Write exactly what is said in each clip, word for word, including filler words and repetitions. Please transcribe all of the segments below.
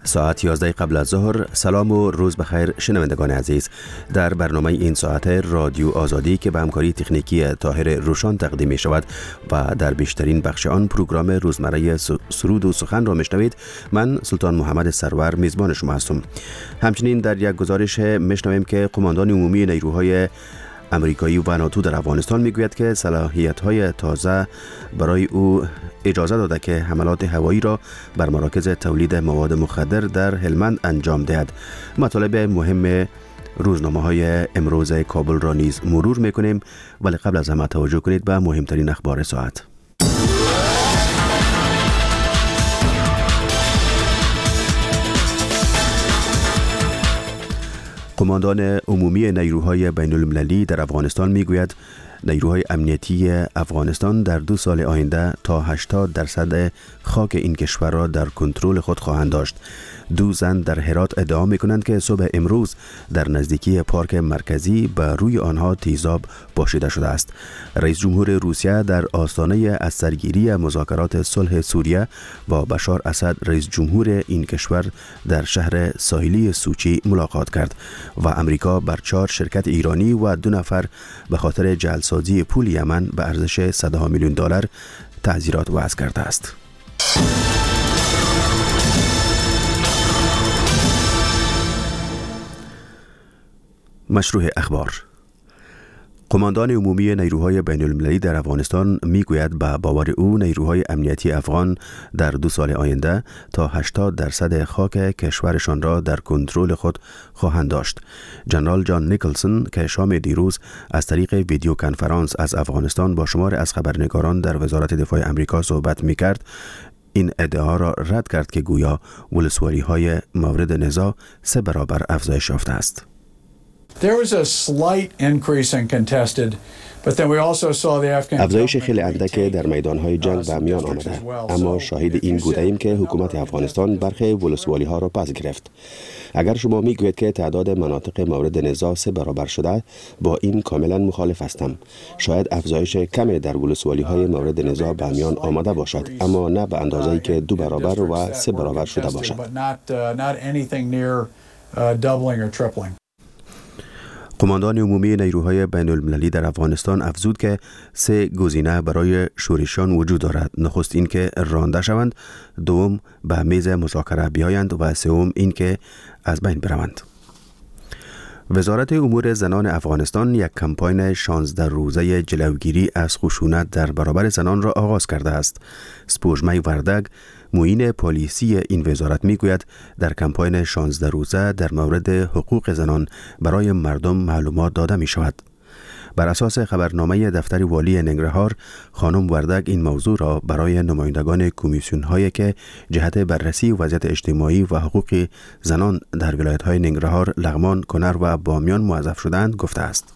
ساعت یازده قبل از ظهر. سلام و روز بخیر شنوندگان عزیز. در برنامه این ساعت رادیو آزادی که به همکاری تکنیکی طاهر روشان تقدیم می شود و در بیشترین بخش آن پروگرام روزمره سرود و سخن را میشنوید، من سلطان محمد سرور میزبان شما هستم. همچنین در یک گزارش میشنویم که قماندان عمومی نیروهای امریکایی و ناتو در افغانستان میگوید که صلاحیت‌های تازه برای او اجازه داده که حملات هوایی را بر مراکز تولید مواد مخدر در هلمند انجام دهد. مطالب مهم روزنامه‌های امروز کابل را نیز مرور میکنیم، ولی قبل از همه توجه کنید به مهمترین اخبار ساعت. قماندان عمومی نیروهای بین المللی در افغانستان میگوید نیروهای امنیتی افغانستان در دو سال آینده تا هشتاد درصد خاک این کشور را در کنترل خود خواهند داشت. دو زن در هرات ادعا میکنند که صبح امروز در نزدیکی پارک مرکزی به روی آنها تیزاب پاشیده شده است. رئیس جمهور روسیه در آستانه از سرگیری مذاکرات صلح سوریه با بشار اسد رئیس جمهور این کشور در شهر ساحلی سوچی ملاقات کرد و امریکا بر چهار شرکت ایرانی و دو نفر به خاطر جعل‌سازی پول یمن به ارزش صد میلیون دلار تعزیرات وضع کرده است. مشروع اخبار. قماندان عمومی نیروهای بین المللی در افغانستان میگوید به باور او نیروهای امنیتی افغان در دو سال آینده تا هشتاد درصد خاک کشورشان را در کنترل خود خواهند داشت. جنرال جان نیکلسون که شام دیروز از طریق ویدیو کنفرانس از افغانستان با شمار از خبرنگاران در وزارت دفاع امریکا صحبت میکرد، این ادعا را رد کرد که گویا ولسوالی های مورد نزاع سه برابر افزایش یافته است. افزایش خیلی اندک در میدانهای جنگ به میان آمده، اما شاهد این بوده ایم که حکومت افغانستان برخی ولسوالی ها را پس گرفت. اگر شما میگویید که تعداد مناطق مورد نزاع سه برابر شده، با این کاملا مخالف هستم. شاید افزایش کمی در ولسوالی های مورد نزاع به میان آمده باشد، اما نه به اندازه‌ای که دو برابر و سه برابر شده باشد. قماندان عمومی نیروهای بین المللی در افغانستان افزود که سه گزینه برای شورشیان وجود دارد. نخست این که رانده شوند، دوم به میز مذاکره بیایند و سوم این که از بین بروند. وزارت امور زنان افغانستان یک کمپاین شانزده روزه جلوگیری از خشونت در برابر زنان را آغاز کرده است. سپوږمۍ وردگ، معین پالیسی این وزارت میگوید در کمپاین شانزده روزه در مورد حقوق زنان برای مردم معلومات داده می شود. بر اساس خبرنامه دفتر والی ننگرهار، خانم وردگ این موضوع را برای نمایندگان کمیسیون هایی که جهت بررسی وضعیت اجتماعی و حقوق زنان در ولایت های ننگرهار، لغمان، کنر و بامیان موظف شدند گفته است.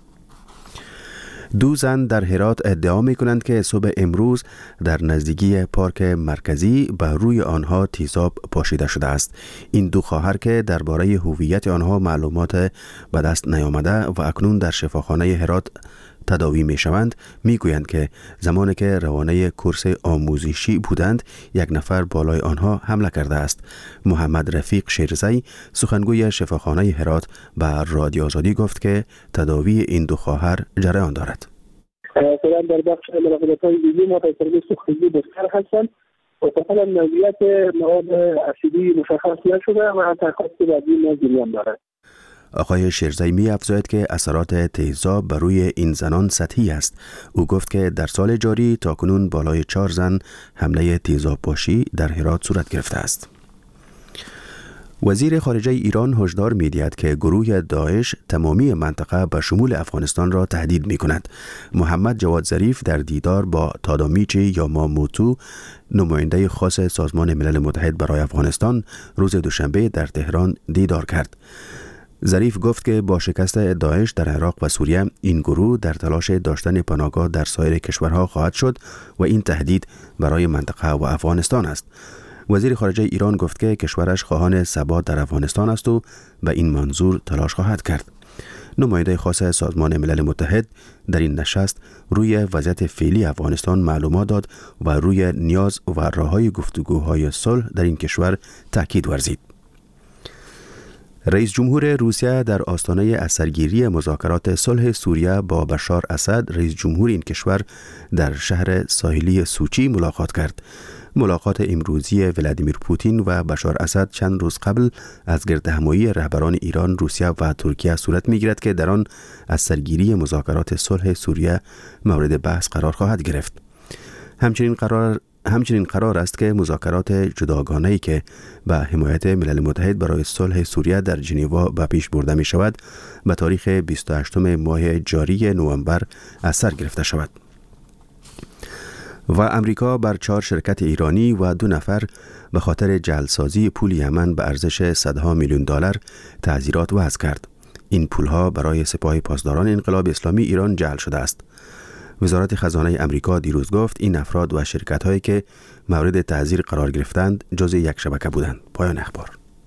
دو زن در هرات ادعا می کنند که صبح امروز در نزدیکی پارک مرکزی به روی آنها تیزاب پاشیده شده است. این دو خواهر که درباره هویت آنها معلومات به دست نیامده و اکنون در شفاخانه هرات تداوی می شوند، می گویند که زمانی که روانه کورس آموزشی بودند، یک نفر بالای آنها حمله کرده است. محمد رفیق شیرزی، سخنگوی شفاخانه هرات، به رادیو آزادی گفت که تداوی این دو خواهر جریان دارد. فعلا در بخش مراقبت‌های ویژه ما تجربه سوختگی بسیار هستند و فعلا نوعیت مواد اسیدی مشخص نشده و تحقیقات بعدی ما جریان دارد. آقای شیرزی می افزاید که اثرات تیزاب بر روی این زنان سطحی است. او گفت که در سال جاری تاکنون بالای چهار زن حمله تیزاب پاشی در هرات صورت گرفته است. وزیر خارجه ایران هشدار می‌دهد که گروه داعش تمامی منطقه به شمول افغانستان را تهدید می‌کند. محمد جواد ظریف در دیدار با تادامیچی یاماموتو، نماینده خاص سازمان ملل متحد برای افغانستان، روز دوشنبه در تهران دیدار کرد. ظریف گفت که با شکست داعش در عراق و سوریه، این گروه در تلاش داشتن پناهگاه در سایر کشورها خواهد شد و این تهدید برای منطقه و افغانستان است. وزیر خارجه ایران گفت که کشورش خواهان ثبات در افغانستان است و به این منظور تلاش خواهد کرد. نماینده خاص سازمان ملل متحد در این نشست روی وضعیت فعلی افغانستان معلومات داد و روی نیاز و راه‌های گفتگوهای صلح در این کشور تاکید ورزید. رئیس جمهور روسیه در آستانه اثرگیری مذاکرات صلح سوریه با بشار اسد، رئیس جمهور این کشور، در شهر ساحلی سوچی ملاقات کرد. ملاقات امروزی ولادیمیر پوتین و بشار اسد چند روز قبل از گردهمایی رهبران ایران، روسیه و ترکیه صورت می‌گیرد که در آن اثرگیری مذاکرات صلح سوریه مورد بحث قرار خواهد گرفت. همچنین قرار همچنین قرار است که مذاکرات جداگانه‌ای که به حمایت ملل متحد برای صلح سوریه در ژنو به پیش برده می شود به تاریخ بیست و هشتم ماه جاری نوامبر از سر گرفته شود. و امریکا بر چهار شرکت ایرانی و دو نفر به خاطر جعلسازی پول یمن به ارزش صدها میلیون دلار تعزیرات وضع کرد. این پولها برای سپاه پاسداران انقلاب اسلامی ایران جعل شده است. وزارت خزانه امریکا دیروز گفت این افراد و شرکت‌هایی که مورد تعزیر قرار گرفتند جزء یک شبکه بودند. پایان اخبار.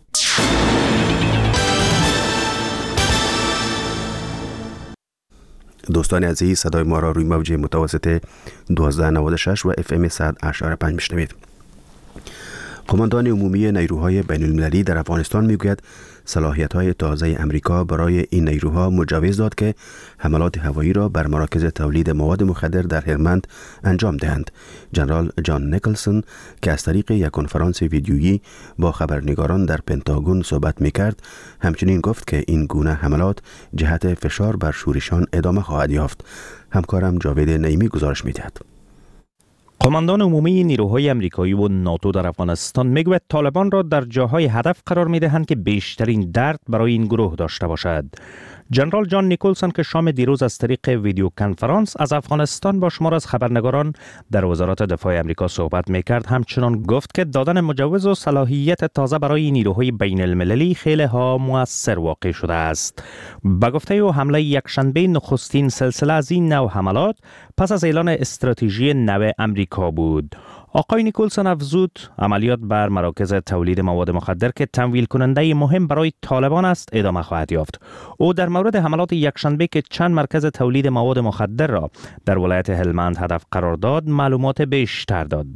دوستان عزیز، صدای ما را روی موج متوسط دوازده نود و شش و اف ام صد و هشت و پنج میشنوید. قماندان عمومی نیروهای بین المللی در افغانستان میگوید صلاحیت‌های تازه امریکا برای این نیروها مجوز داد که حملات هوایی را بر مراکز تولید مواد مخدر در هلمند انجام دهند. جنرال جان نیکلسون که از طریق یک کنفرانس ویدیویی با خبرنگاران در پنتاگون صحبت می‌کرد، همچنین گفت که این گونه حملات جهت فشار بر شورشان ادامه خواهد یافت. همکارم جاوید نعیمی گزارش می‌دهد. قماندان عمومی نیروهای امریکایی و ناتو در افغانستان میگوید طالبان را در جاهای هدف قرار میدهند که بیشترین درد برای این گروه داشته باشد. جنرال جان نیکلسون که شام دیروز از طریق ویدیو کنفرانس از افغانستان با شمار از خبرنگاران در وزارت دفاع امریکا صحبت میکرد، همچنان گفت که دادن مجوز و صلاحیت تازه برای نیروهای بین المللی خیلی ها مؤثر واقع شده است. با گفته او حمله یکشنبه نخستین سلسله از این نوع حملات پس از اعلان استراتژی نو امریکا بود. آقای نیکلسون افزود عملیات بر مراکز تولید مواد مخدر که تمویل کننده مهم برای طالبان است ادامه خواهد یافت. او در مورد حملات یکشنبه که چند مرکز تولید مواد مخدر را در ولایت هلمند هدف قرار داد معلومات بیشتر داد.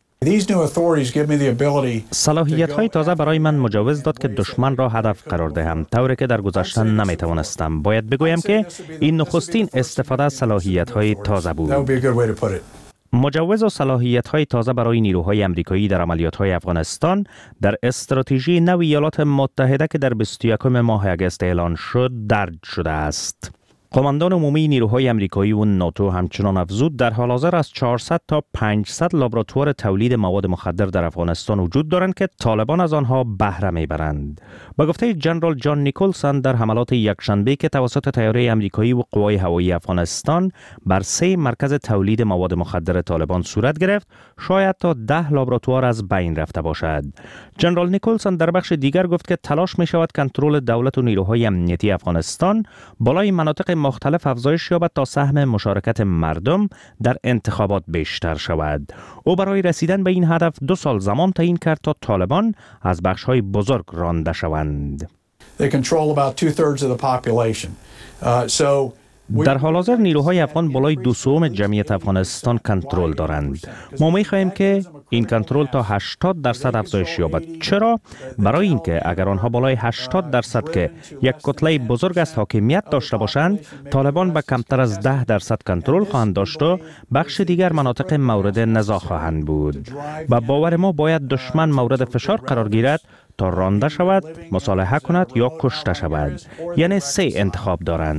صلاحیت های تازه برای من مجوز داد که دشمن را هدف قرار دهم، طوری که در گذشته نمی توانستم. باید بگویم که این نخستین استفاده از صلاحیت های تازه بود. مجوز و صلاحیت‌های تازه برای نیروهای امریکایی در عملیات‌های افغانستان در استراتژی نو ایالات متحده که در بیست و یکم ماه اگست اعلان شد درج شده است. قماندان عمومی نیروهای امریکایی و ناتو همچنان افزود در حال حاضر از چهارصد تا پانصد لابراتوار تولید مواد مخدر در افغانستان وجود دارند که طالبان از آنها بهره میبرند. با گفته جنرال جان نیکلسون در حملات یکشنبه که توسط طیاره امریکایی و قوای هوایی افغانستان بر سه مرکز تولید مواد مخدر طالبان صورت گرفت، شاید تا ده لابراتوار از بین رفته باشد. جنرال نیکلسون در بخش دیگر گفت که تلاش می شود کنترل دولت و نیروهای امنیتی افغانستان بالای مناطق مختلف افزایش یابد تا سهم مشارکت مردم در انتخابات بیشتر شود. او برای رسیدن به این هدف دو سال زمان تعیین کرد تا طالبان از بخش‌های بزرگ رانده شوند. They control about two thirds of the population. Uh, so در حال حاضر نیروهای افغان بالای دو سوم جمعیت افغانستان کنترل دارند. ما می‌خواهیم که این کنترل تا هشتاد درصد افزایش یابد. چرا؟ برای اینکه اگر آنها بالای هشتاد درصد که یک کتله بزرگ است حاکمیت داشته باشند، طالبان به کمتر از ده درصد کنترل خواهند داشت و بخش دیگر مناطق مورد نزاع خواهند بود. و باور ما باید دشمن مورد فشار قرار گیرد تا رانده شود، مصالحه کند یا کشته شود. یعنی سه انتخاب دارند.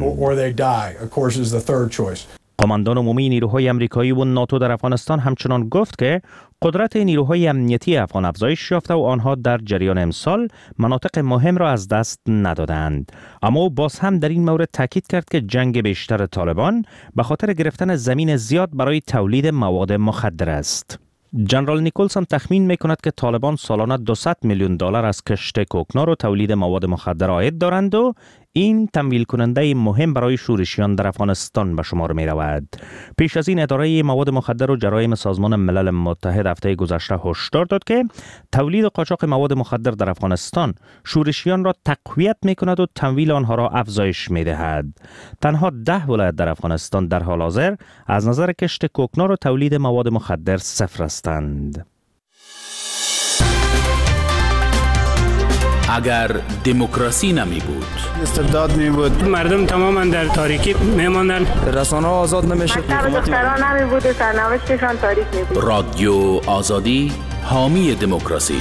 قماندان عمومی نیروهای امریکایی و ناتو در افغانستان همچنان گفت که قدرت نیروهای امنیتی افغان افزایش یافته و آنها در جریان امسال مناطق مهم را از دست ندادند. اما باز هم در این مورد تاکید کرد که جنگ بیشتر طالبان به خاطر گرفتن زمین زیاد برای تولید مواد مخدر است. جنرال نیکلسون تخمین میکند که طالبان سالانه دویست میلیون دلار از کشت کوکنار و تولید مواد مخدر عاید دارند و این تمویل کننده مهم برای شورشیان در افغانستان به شمار می رود. پیش از این اداره مواد مخدر و جرایم سازمان ملل متحد هفته گذشته هشدار داد که تولید و قاچاق مواد مخدر در افغانستان شورشیان را تقویت می کند و تمویل آنها را افزایش می دهد. تنها ده ولایت در افغانستان در حال حاضر از نظر کشت کوکنار و تولید مواد مخدر صفر هستند. اگر دموکراسی نمی بود، استبداد می بود، مردم تماما در تاریکی می ماندن، رسانه آزاد نمی شد، دختران نمی بود و سرنوشتشان تاریک می بود. رادیو آزادی حامی دموکراسی.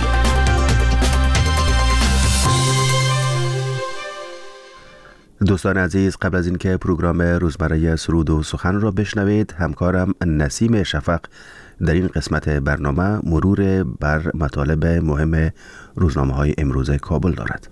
دوستان عزیز، قبل از اینکه پروگرام روزمره سرود و سخن را بشنوید، همکارم نسیم شفق در این قسمت برنامه مرور بر مطالب مهم روزنامه‌های امروز کابل دارد.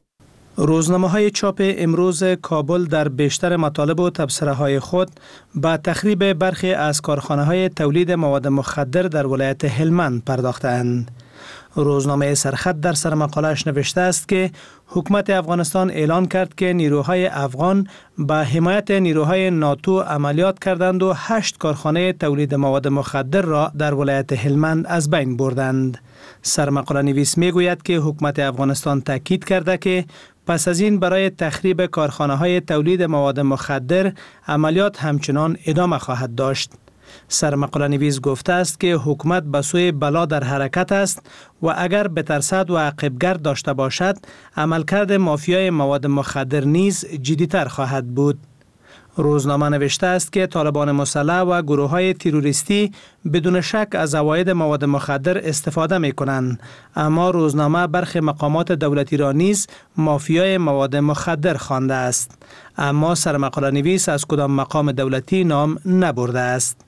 روزنامه‌های چاپ امروز کابل در بیشتر مطالب و تبصره‌های خود به تخریب برخی از کارخانه‌های تولید مواد مخدر در ولایت هلمند پرداخته‌اند. روزنامه سرخط در سرمقاله‌اش نوشته است که حکومت افغانستان اعلان کرد که نیروهای افغان به حمایت نیروهای ناتو عملیات کردند و هشت کارخانه تولید مواد مخدر را در ولایت هلمند از بین بردند. سرمقاله نویس میگوید که حکومت افغانستان تاکید کرده که پس از این برای تخریب کارخانه‌های تولید مواد مخدر عملیات همچنان ادامه خواهد داشت. سرمقاله نویس گفته است که حکومت به سوی بلا در حرکت است و اگر بترسد و عقب‌گرد داشته باشد، عملکرد مافیای مواد مخدر نیز جدی‌تر خواهد بود. روزنامه نوشته است که طالبان مسلح و گروه‌های تروریستی بدون شک از عواید مواد مخدر استفاده می‌کنند، اما روزنامه برخی مقامات دولتی را نیز مافیای مواد مخدر خوانده است، اما سرمقاله نویس از کدام مقام دولتی نام نبرده است.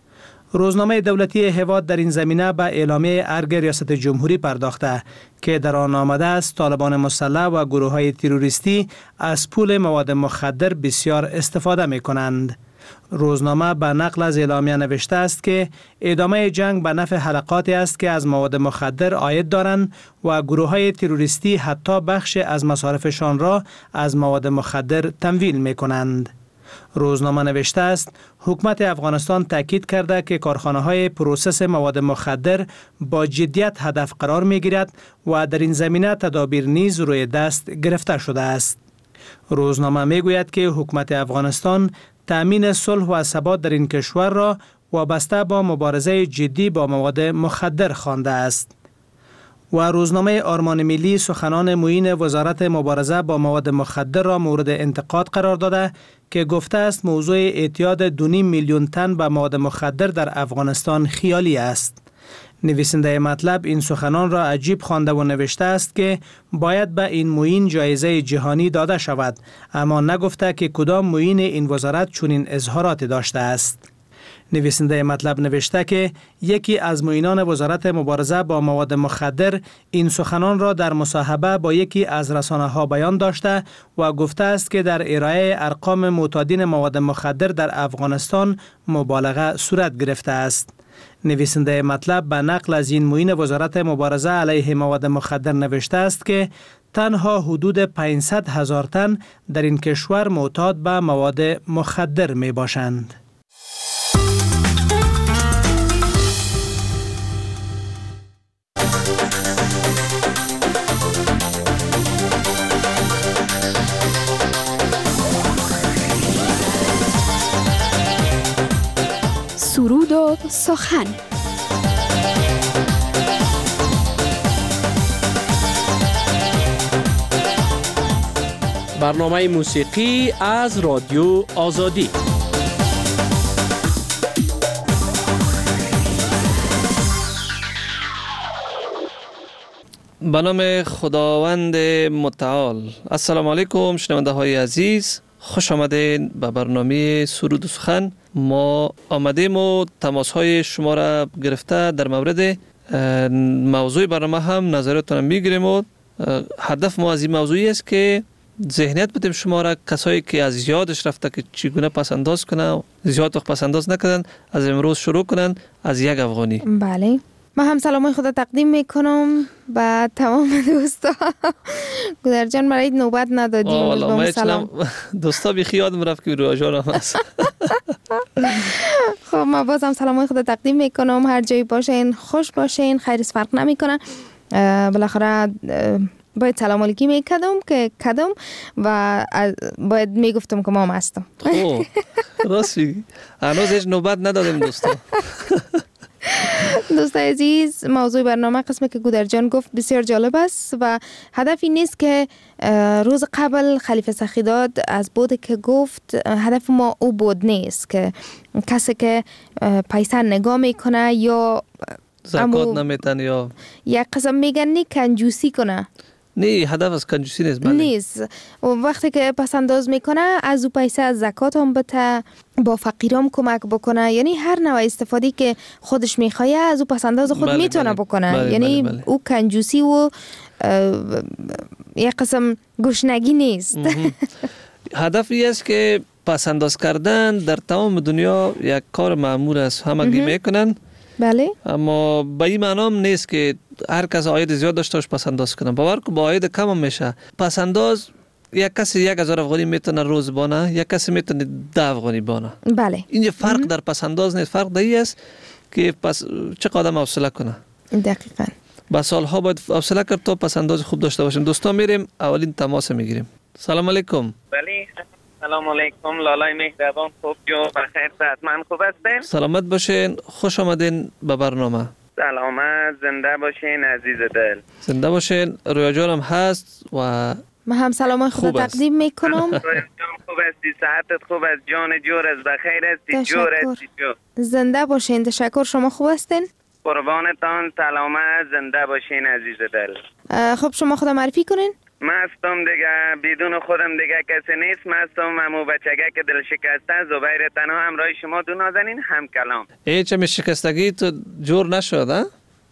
روزنامه دولتی هواد در این زمینه به اعلامیه ارگ ریاست جمهوری پرداخته که در آن آمده است طالبان مسلح و گروه‌های تروریستی از پول مواد مخدر بسیار استفاده می کنند. روزنامه به نقل از اعلامیه نوشته است که ادامه جنگ به نفع حلقاتی است که از مواد مخدر عاید دارند و گروه‌های تروریستی حتی بخش از مصارفشان را از مواد مخدر تمویل می کنند. روزنامه نوشته است حکومت افغانستان تاکید کرده که کارخانه‌های پروسس مواد مخدر با جدیت هدف قرار می‌گیرد و در این زمینه تدابیر نیز روی دست گرفته شده است. روزنامه می‌گوید که حکومت افغانستان تأمین صلح و ثبات در این کشور را وابسته با مبارزه جدی با مواد مخدر خوانده است. و روزنامه آرمان ملی سخنان معین وزارت مبارزه با مواد مخدر را مورد انتقاد قرار داده که گفته است موضوع اعتیاد دو و نیم میلیون تن به مواد مخدر در افغانستان خیالی است. نویسنده مطلب این سخنان را عجیب خوانده و نوشته است که باید به این معین جایزه جهانی داده شود، اما نگفته که کدام معین این وزارت چنین اظهارات داشته است. نویسنده مطلب نوشته که یکی از معینان وزارت مبارزه با مواد مخدر این سخنان را در مصاحبه با یکی از رسانه‌ها بیان داشته و گفته است که در ارائه ارقام معتادین مواد مخدر در افغانستان مبالغه صورت گرفته است. نویسنده مطلب به نقل از این معین وزارت مبارزه علیه مواد مخدر نوشته است که تنها حدود پانصد هزار تن در این کشور معتاد به مواد مخدر می باشند. سرود و سخن. برنامه موسیقی از رادیو آزادی. به نام خداوند متعال. السلام علیکم شنونده های عزیز، خوش آمدید به برنامه سرود و سخن. ما آمدیم و تماس های شما را گرفته در مورد موضوع برنامه هم نظرتون میگیریم و هدف ما از این موضوعی است که ذهنیت بدیم شما را، کسایی که از یادش رفته که چگونه پس انداز کنه، زیاد وقت پس انداز نکنن، از امروز شروع کنن از یک افغانی. بله. من هم سلامای خود تقدیم میکنم به تمام دوستا. گودر جان برای نوبت ندادیم. سلام دوستا بی خیالم رفت که رویا جان هم هست. خب ما باز هم سلامای خود تقدیم میکنم. هر جایی باشین خوش باشین، خیرش فرق نمیکنه. بالاخره باید سلام علیکی میکردم که کدم و باید میگفتم که ما هم هستم. اوه راست میگی. هنوز هیچ نوبت ندادیم دوستا. دوستای عزیز، موضوع برنامه قسمی که گودر جان گفت بسیار جالب است و هدف این نیست که روز قبل خلیفه سخیداد از بود که گفت هدف ما او بود نیست که کسی که پیسه نگاه میکنه یا زکات نمیتن یا یک قسم میگن نی کنجوسی کنه. نه هدف از کنجوسی نیست. بله نیست. و وقتی که پس انداز میکنه از او پیسه از زکات هم بته، با فقیرام کمک بکنه، یعنی هر نوع استفادی که خودش میخواه از او پس انداز خود بله میتونه بله. بکنه. بله یعنی بله بله. او کنجوسی و یک قسم گشنگی نیست. هدف این است که پس انداز کردن در تمام دنیا یک کار معمول است، همگی میکنن. بله. اما به این معنی هم نیست که هر کس عاید زیاد داشته باشه پس انداز کنه. باور کن با عاید کم هم میشه. پس انداز یک کسی یک هزار افغانی میتونه روز بانه، یک کسی میتونه ده افغانی بانه. بله. این فرق در پس انداز نیست. فرق در این است که پس چه قدم حوصله کنه. دقیقاً. با سالها باید حوصله کرد تا پس انداز خوب داشته باشیم. دوستان میریم اولین تماس میگیریم. سلام علیکم. بله سلام علیکم. لالای مهربان خوب جو بخیر صحتمند خوب هستین؟ سلامت باشین، خوش آمدین به برنامه. سلامت، زنده باشین عزیز دل. زنده باشین. رویا جانم هست و من هم سلام خود تقدیم میکنم. رویا جان خوب هستی؟ صحتت خوب است؟ جان جور است؟ بخیر هستی؟ جور هستی؟ جور. زنده باشین. تشکر. شما خوب هستین؟ قربانتان. سلامت، زنده باشین عزیز دل. خب شما خود معرفی کنین. من هستم دیگه، بدون خودم دیگه کسی نیست. من هستم امو بچگه که دل شکسته زبیر تنها، همراه شما دو نازنین هم کلام. هیچ هم شکستگی تو جور نشد ها؟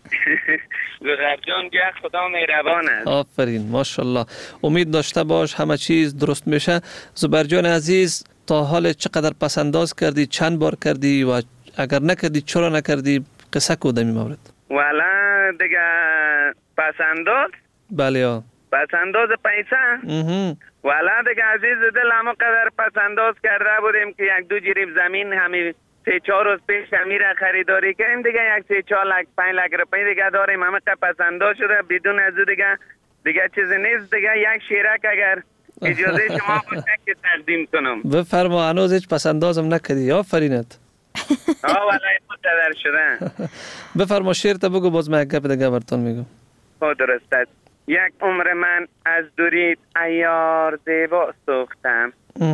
گودر جان گه خدا مهربان است. آفرین ماشاءالله. امید داشته باش همه چیز درست میشه. زبیر جان عزیز، تا حال چقدر پس انداز کردی، چند بار کردی و اگر نکردی چرا نکردی؟ قصه کو دمی مورد. والا دیگه پس انداز؟ بله ها. پس انداز پیسه؟ والا دیگه عزیز دل همه قدر پس انداز کرده بودیم که یک دو جریب زمین همین سه چهار روز پیش امیر خریداری کردیم دیگه، یک سه چهار لک پنج لک روپی دیگه داریم. همه قدر پس انداز شده بدون از دیگه دیگه چیزی نیست دیگه. یک شیرک اگر اجازه شما باشه که تقدیم کنم. بفرما. هنوز هیچ پس اندازم نکردی. آفرینت. آه والا متدر شده. بفرما شعر تا بگو، باز من یک گپ دیگه براتون میگم. خب درست است. یک عمر من از دورید ایار زیبا سوختم،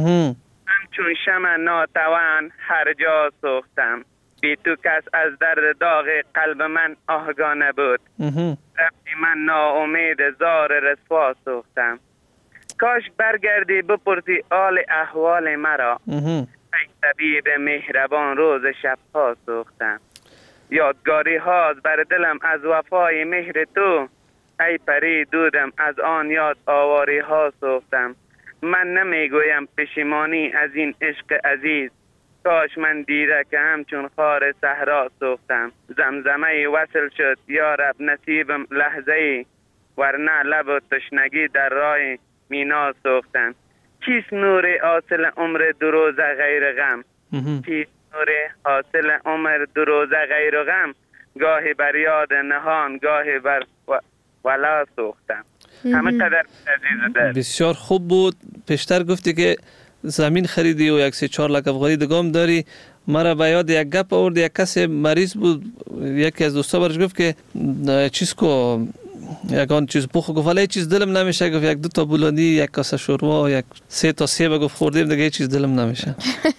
همچون شمع ناتوان هر جا سوختم. بی تو کس از درد داغ قلب من آگاه نبود، رفتی من ناامید زار رسوا سوختم. کاش برگردی بپرسی آل احوال مرا، ای طبیب مهربان روز شبها سوختم. یادگاری هاست بر دلم از وفای مهر تو، ای پری دودم از آن یاد آواری ها سوختم. من نمیگویم پشیمانی از این عشق عزیز، کاش من دیده که همچون خار صحرا سوختم. زمزمه وصل شد یا رب نصیبم لحظه ای، ورنه لب و تشنگی در راه مینا سوختم. چیست نور حاصل عمر دو روزه غیر غم؟ چیست نور حاصل عمر دو روزه غیر غم؟ گاهی بر یاد نهان، گاهی بر و... ولا سوختم. همه قدر عزیز دل. بسیار خوب بود. پیشتر گفتی که زمین خریدی و یک سه چهار لک افغانی دگام داری. مرا به یاد یک گپ آورد. یک کسی مریض بود، یکی از دوستا برش گفت که چیز کو یکان چیز بخو، گفت ولی چیز دلم نمیشه. گفت یک دو تا بولانی، یک کاسه شوروا، یک سه تا سیب گفت خوردیم دیگه چیز دلم نمیشه.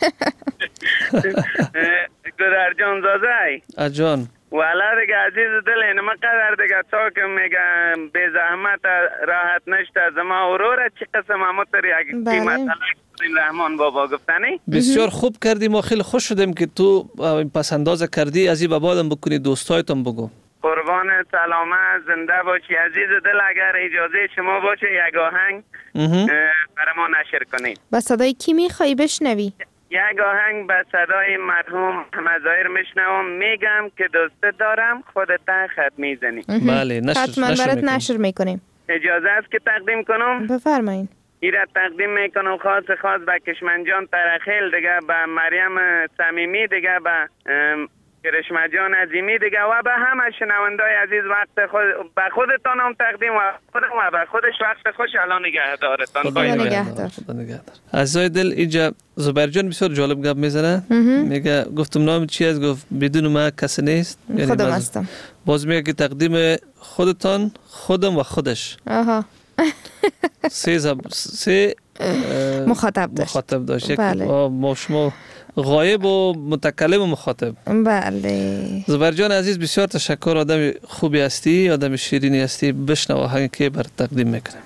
گودر جان زازای اجان والا دیگه عزیز دل اینما قدر دیگه تا که میگم به زحمت راحت نشته زما اورور چی قسم همه تر یک قیمت رحمان بابا گفتنی. بسیار خوب کردی. ما خیلی خوش شدیم که تو پس انداز کردی. از این به بعدم بکنی دوستایتون بگو. قربان سلامت، زنده باشی عزیز دل. اگر اجازه شما باشه یک آهنگ برای ما نشر کنید. با صدای کی میخوایی بشنوی؟ یک آهنگ به صدای مرحوم محمد ظاهر میشنوم، میگم که دوست دارم خودت خط میزنی. بله نشر حتما برات نشر میکنیم. اجازه است که تقدیم کنم؟ بفرمایید. ایره تقدیم میکنم خاص خاص به کشمنجان ترخیل دیگه، به مریم صمیمی دیگه، به کرشمه جان عظیمی دیگه و به همه شنوندای عزیز وقت خود به خودتان هم تقدیم و خودم و به خودش وقت خوش الان نگهدارتان. خدا نگهدار. عزیزای دل اینجا زبیر جان بسیار جالب گپ میزنه. میگه گفتم نام چی است؟ گفت بدون ما کسی نیست. یعنی خودم هستم. باز میگه که تقدیم خودتان، خودم و خودش. آها. سه زب... سه مخاطب داشت. مخاطب داشت. بله. ما شما غایب و متکلم و مخاطب. بله. زبیر جان عزیز بسیار تشکر، آدم خوبی هستی، آدم شیرینی هستی. بشنو آهنگ که بر تقدیم میکنم.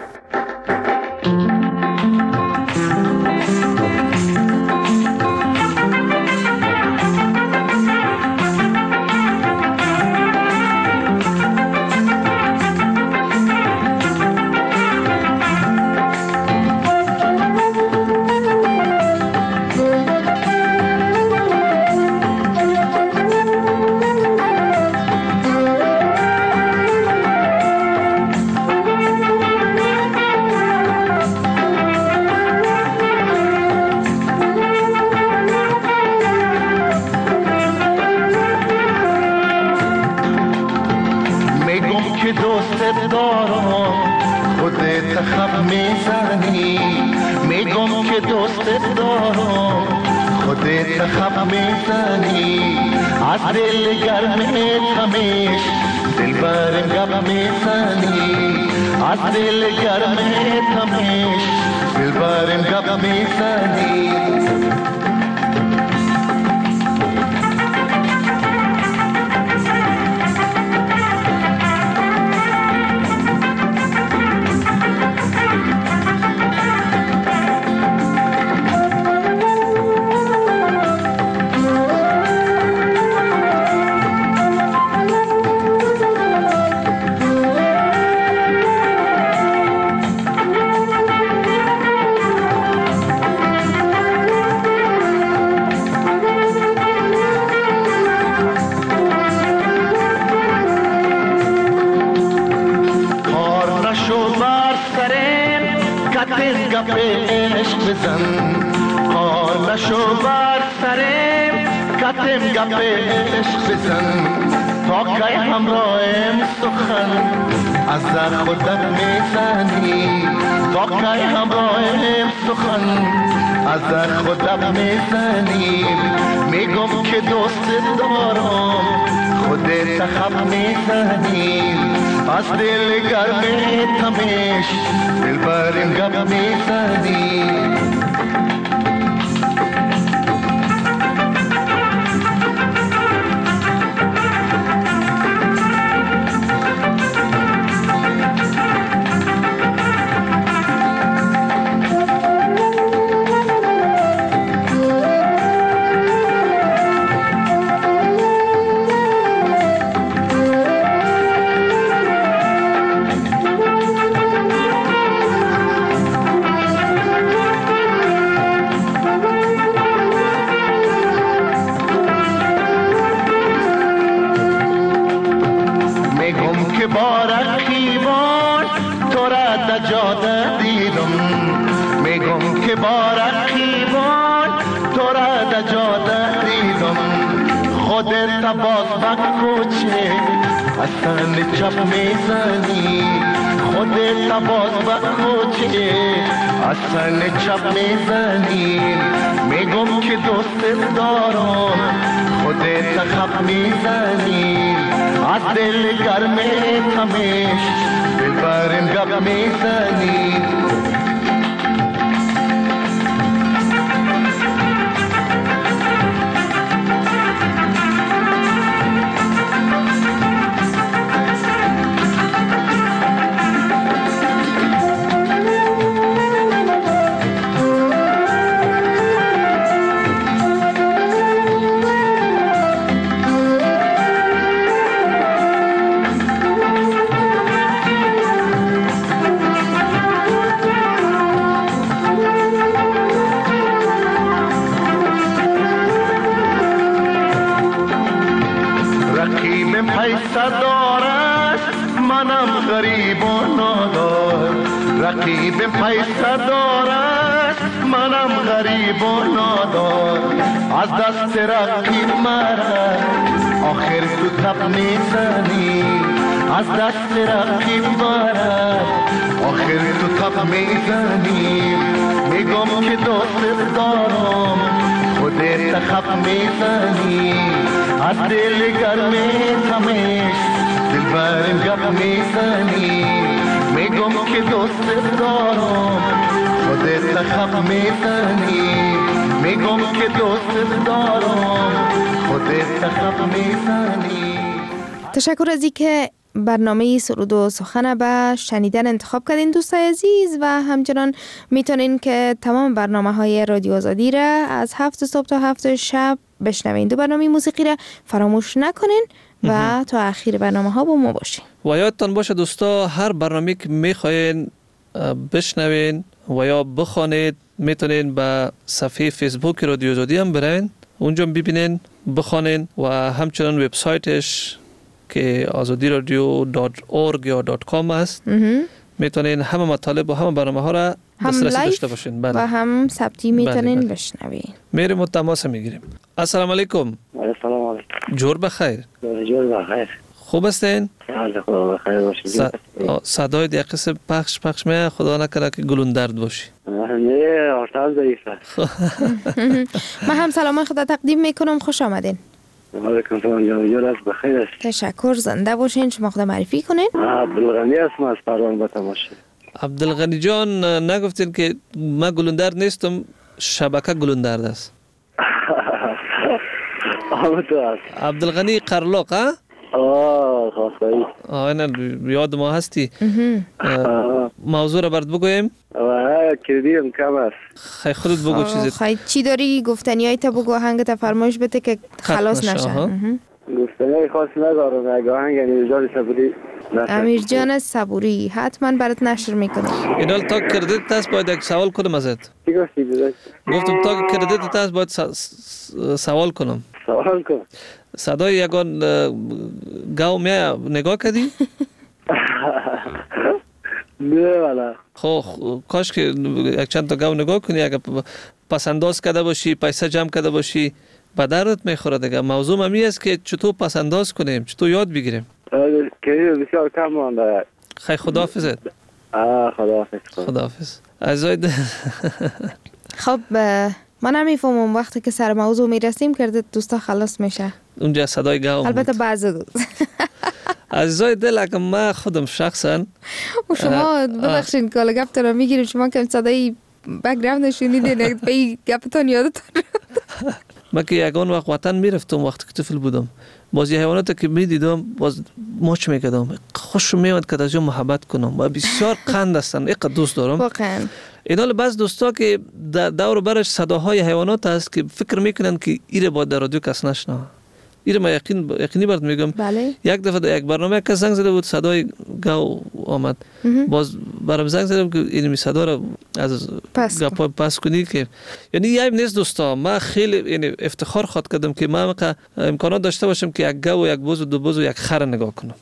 پیسه دارد منم غریب و نادار رقیب پیسه دارد منم غریب و نادار از دست رقیب مرا آخر تو تب میزنی از دست رقیب مرا آخر تو تب میزنی میگم که دوست دارم خودت خب میزنی از دل گرمی تمیش دل برم گپ میزنی میگم که دوست دارم خودت خب میزنی میگم که دوست دارم خودت خب میزنی. تشکر از اینکه برنامه سرود و سخن به شنیدن انتخاب کردین دوستای عزیز و همچنان میتونین که تمام برنامه های رادیو آزادی را از هفت صبح تا هفت شب بشنوین. دو برنامه موسیقی را فراموش نکنین و تا اخیر برنامه ها با ما باشین. و یادتان باشه دوستا هر برنامه که میخواین بشنوین و یا بخوانید میتونین به صفحه فیسبوک رادیو آزادی هم برین، اونجا ببینین بخوانین و همچنان وبسایتش که آزادی رادیو دات اورگ یا دات کام است میتونین همه مطالب و همه برنامه ها را دسترسی داشته باشین. بله. و هم ثبتی میتونین بشنوین. میریم و تماس میگیریم. السلام علیکم. السلام علیکم. جور بخیر. جور بخیر. خوب هستین؟ حال خدا بخیر باشید. صدای یک قسم پخش پخش می خدا نکنه که گلون درد باشی. نه آرتاز ضعیفه. من هم سلام خدا تقدیم میکنم. خوش آمدین. علیکم سلام جان از بخیر است. تشکر. زنده باشین. شما خدا معرفی کنین. عبدالغنی اسم از پروان با تماشا. عبدالغنی جان نگفتین که من گلون درد نیستم، شبکه گلون درد است. آمده است. عبدالغنی قرلاق ها؟ آه خواستایی. آه نه یاد ما هستی. موضوع را برد بگویم؟ آه کردیم کم است. خیلی خودت بگو چیزی. خیلی چی داری گفتنی های تا بگو آهنگ تا فرمایش بده که خلاص نشه. گفتنی های خاص ندارم. اگه آهنگ امیرجان صبوری امیرجان صبوری حتما برات نشر میکنم. اینال تا کردیت هست باید یک سوال کنم ازت. چی گفتی داداش؟ گفتم تا کردیت هست باید سوال کنم. سوال کن. صدای یگان گاو می نگاه کردی؟ نه والا. خب کاش که یک چند تا گاو نگاه کنی، اگه پسنداز کرده باشی پیسه جمع کرده باشی به دردت میخوره دیگه. موضوع همی است که چطور پسنداز کنیم، چطور یاد بگیریم. که بسیار کم مانده. خیلی خداحافظت. آه خداحافظ. خداحافظ. عزیزای خب من نمیفهمم وقتی که سر موضوع میرسیم کرده دوستا خلاص میشه. اونجا صدای گاو. البته بعضی عزیزای دل اگه من خودم شخصا و شما ببخشین کالا گفتون میگیریم شما که صدای بک‌گراند نشونیدین به گفتون یادتون. من که یگان وقت وطن میرفتم وقتی که طفل بودم، باز یه حیوانات که میدیدم باز ماچ میکردم، خوش میاد که از محبت کنم و بسیار قند هستن، یک دوست دارم واقعا. اینا بعض دوستا که دور برش صداهای حیوانات هست که فکر میکنن که ایره با در رادیو کس نشنه. ایره ما یقین یقینی برات میگم. بله. یک دفعه در یک برنامه که زنگ زده بود صدای گاو آمد. باز برام زنگ زدم که این صدا رو از گاو پس کنی که یعنی یه نیست دوستا. من خیلی یعنی افتخار خاطر کردم که من امکانات داشته باشم که یک گاو و یک بز و دو بز و یک خر نگاه کنم.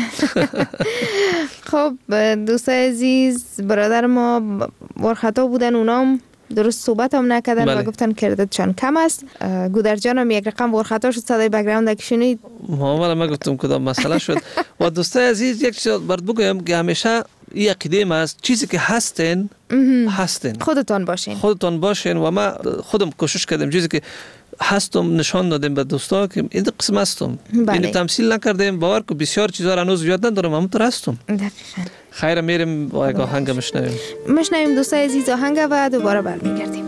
خب دوستای عزیز برادر ما ورخطا بودن، اونام درست صحبت هم نکردن. بله. و گفتن کردتشان کم است. گودر جان هم یک رقم ورخطا شد، صدای بک‌گراند که شنید ما ما گفتم کدام مسئله شد. و دوستای عزیز یک چیز برات بگم که همیشه این عقیده ما است چیزی که هستین هستین، خودتان باشین خودتان باشین و ما خودم کوشش کردم چیزی که هستم نشان دادم به دوستا که این قسم هستم. بله. اینو تمثیل نکردم، باور کو بسیار چیزا را هنوز یاد ندارم، همونطور هستم. دقیقاً. خیر میریم با یک آهنگ میشنویم. میشنویم دوستای عزیز آهنگ و دوباره برمیگردیم.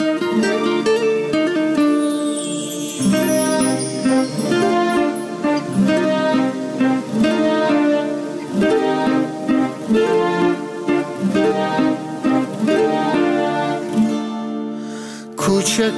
کوچه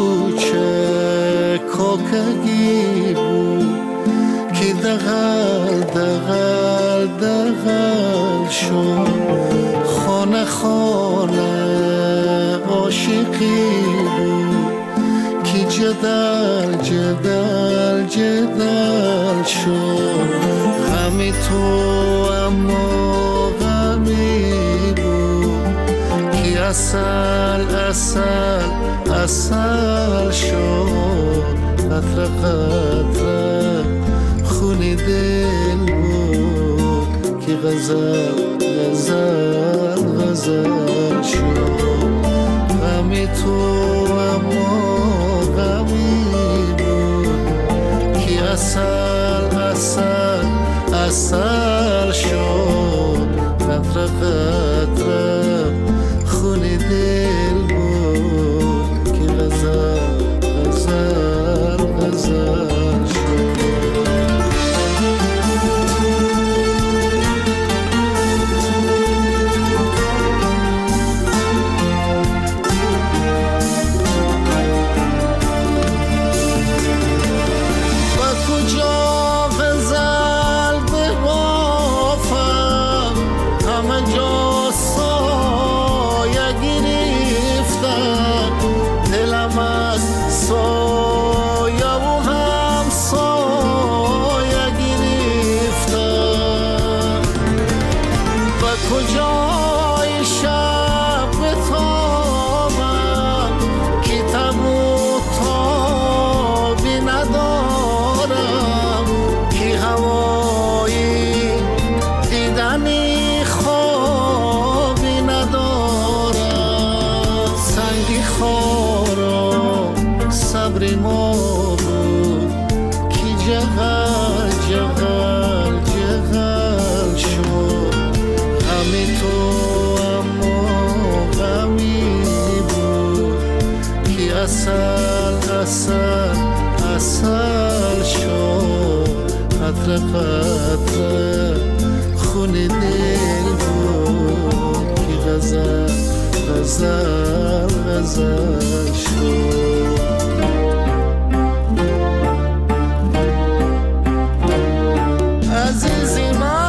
کوچه کوکگی بود که دغل دغل دغل شد، خانه خانه عاشقی بود که کی جدل جدل جدل شد غمی تو اما غمی بود کی اصل اصل اصل شد قطره قطره خونی دل بود کی غزل غزل غزل شد غمی تو اما غمی بود کی اصل اصل اصل شد قطره قطره خونی دل بود کی غزل غزل غزل اصل شد قطره قطره خونی دل بود کی غزل غزل غزل شد عزیزی من